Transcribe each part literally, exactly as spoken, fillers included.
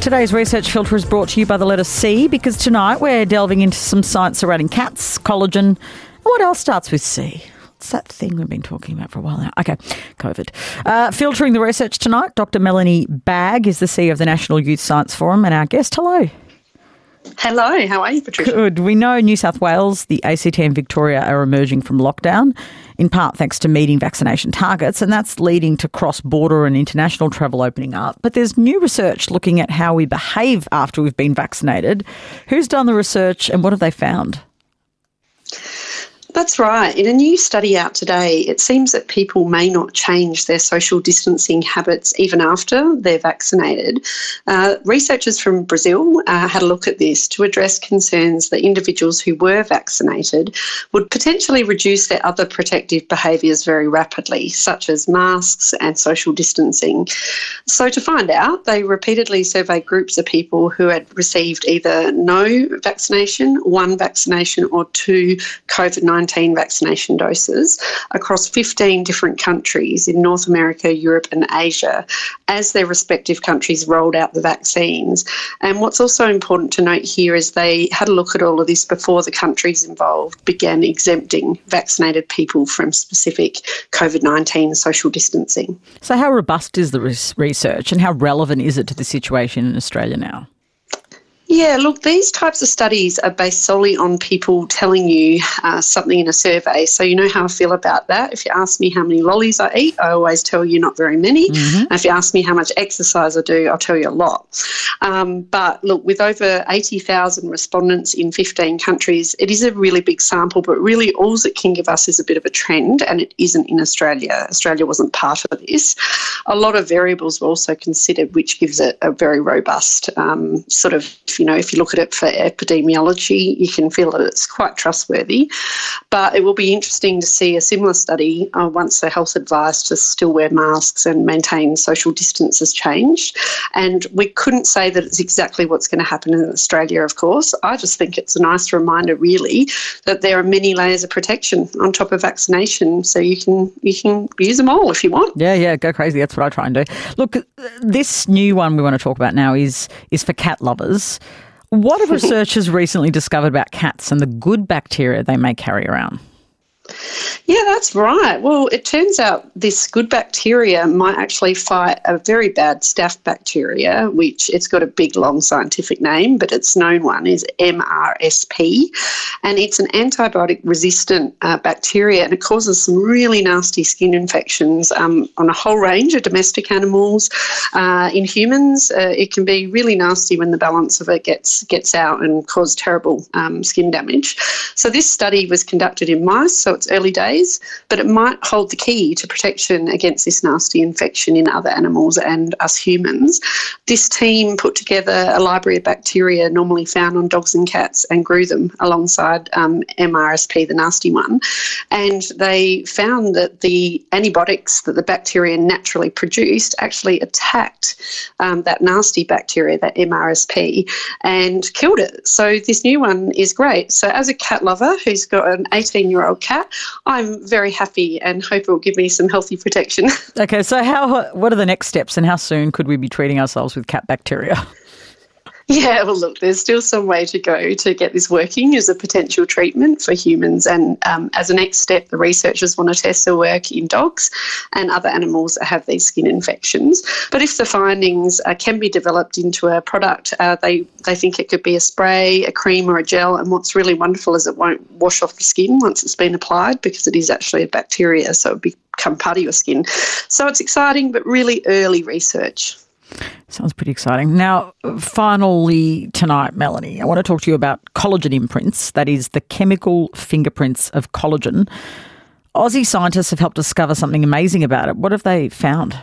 Today's Research Filter is brought to you by the letter C, because tonight we're delving into some science surrounding cats, collagen, and what else starts with C? What's that thing we've been talking about for a while now? Okay, COVID. Uh, filtering the research tonight, Doctor Melanie Bagg is the C E O of the National Youth Science Forum and our guest. Hello. Hello, how are you, Patricia? Good. We know New South Wales, the A C T and Victoria are emerging from lockdown, in part thanks to meeting vaccination targets, and that's leading to cross-border and international travel opening up. But there's new research looking at how we behave after we've been vaccinated. Who's done the research and what have they found? That's right. In a new study out today, it seems that people may not change their social distancing habits even after they're vaccinated. Uh, researchers from Brazil uh, had a look at this to address concerns that individuals who were vaccinated would potentially reduce their other protective behaviours very rapidly, such as masks and social distancing. So to find out, they repeatedly surveyed groups of people who had received either no vaccination, one vaccination or two COVID nineteen vaccination doses across fifteen different countries in North America, Europe and Asia as their respective countries rolled out the vaccines. And what's also important to note here is they had a look at all of this before the countries involved began exempting vaccinated people from specific COVID nineteen social distancing. So how robust is the res- research and how relevant is it to the situation in Australia now? Yeah, look, these types of studies are based solely on people telling you uh, something in a survey. So you know how I feel about that. If you ask me how many lollies I eat, I always tell you not very many. Mm-hmm. And if you ask me how much exercise I do, I'll tell you a lot. Um, but look, with over eighty thousand respondents in fifteen countries, it is a really big sample, but really all it can give us is a bit of a trend, and it isn't in Australia. Australia wasn't part of this. A lot of variables were also considered, which gives it a very robust um, sort of, you know, if you look at it for epidemiology, you can feel that it's quite trustworthy. But it will be interesting to see a similar study uh, once the health advice to still wear masks and maintain social distance has changed. And we couldn't say that it's exactly what's going to happen in Australia, of course. I just think it's a nice reminder, really, that there are many layers of protection on top of vaccination. So you can you can use them all if you want. Yeah, yeah, go crazy. That's what I try and do. Look, this new one we want to talk about now is is for cat lovers. What have researchers recently discovered about cats and the good bacteria they may carry around? Yeah, that's right. Well, it turns out this good bacteria might actually fight a very bad staph bacteria, which it's got a big, long scientific name, but its known one is M R S P. And it's an antibiotic-resistant uh, bacteria, and it causes some really nasty skin infections um, on a whole range of domestic animals. Uh, in humans, uh, it can be really nasty when the balance of it gets, gets out and cause terrible um, skin damage. So this study was conducted in mice, so it's early days, but it might hold the key to protection against this nasty infection in other animals and us humans. This team put together a library of bacteria normally found on dogs and cats and grew them alongside um, M R S P, the nasty one. And they found that the antibiotics that the bacteria naturally produced actually attacked um, that nasty bacteria, that M R S P, and killed it. So this new one is great. So as a cat lover who's got an eighteen-year-old cat, I'm very happy and hope it will give me some healthy protection. Okay, so how? What are the next steps and how soon could we be treating ourselves with cat bacteria? Yeah, well, look, there's still some way to go to get this working as a potential treatment for humans. And um, as a next step, the researchers want to test the work in dogs and other animals that have these skin infections. But if the findings uh, can be developed into a product, uh, they, they think it could be a spray, a cream or a gel. And what's really wonderful is it won't wash off the skin once it's been applied because it is actually a bacteria, so it'll become part of your skin. So it's exciting, but really early research. Sounds pretty exciting. Now, finally tonight, Melanie, I want to talk to you about collagen imprints, that is the chemical fingerprints of collagen. Aussie scientists have helped discover something amazing about it. What have they found?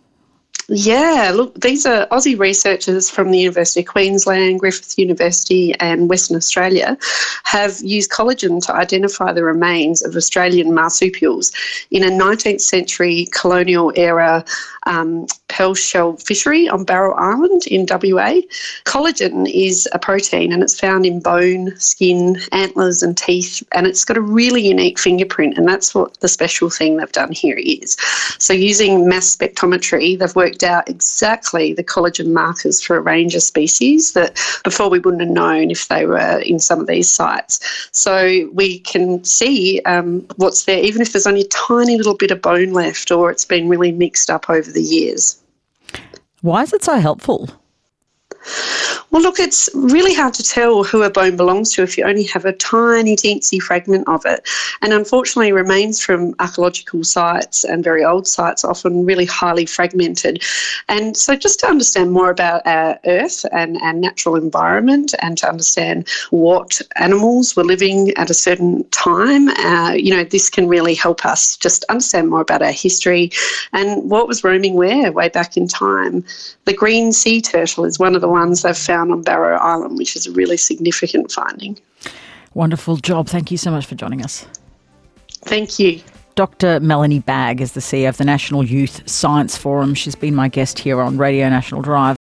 Yeah, look, these are Aussie researchers from the University of Queensland, Griffith University and Western Australia have used collagen to identify the remains of Australian marsupials in a nineteenth century colonial era um, pearl shell fishery on Barrow Island in W A. Collagen is a protein and it's found in bone, skin, antlers and teeth, and it's got a really unique fingerprint, and that's what the special thing they've done here is. So using mass spectrometry, they've worked worked out exactly the collagen markers for a range of species that before we wouldn't have known if they were in some of these sites. So we can see um, what's there, even if there's only a tiny little bit of bone left or it's been really mixed up over the years. Why is it so helpful? Well, look, it's really hard to tell who a bone belongs to if you only have a tiny, teensy fragment of it. And unfortunately, remains from archaeological sites and very old sites are often really highly fragmented. And so just to understand more about our Earth and our natural environment and to understand what animals were living at a certain time, uh, you know, this can really help us just understand more about our history and what was roaming where way back in time. The green sea turtle is one of the ones they've found on Barrow Island, which is a really significant finding. Wonderful job. Thank you so much for joining us. Thank you. Doctor Melanie Bagg is the C E O of the National Youth Science Forum. She's been my guest here on Radio National Drive.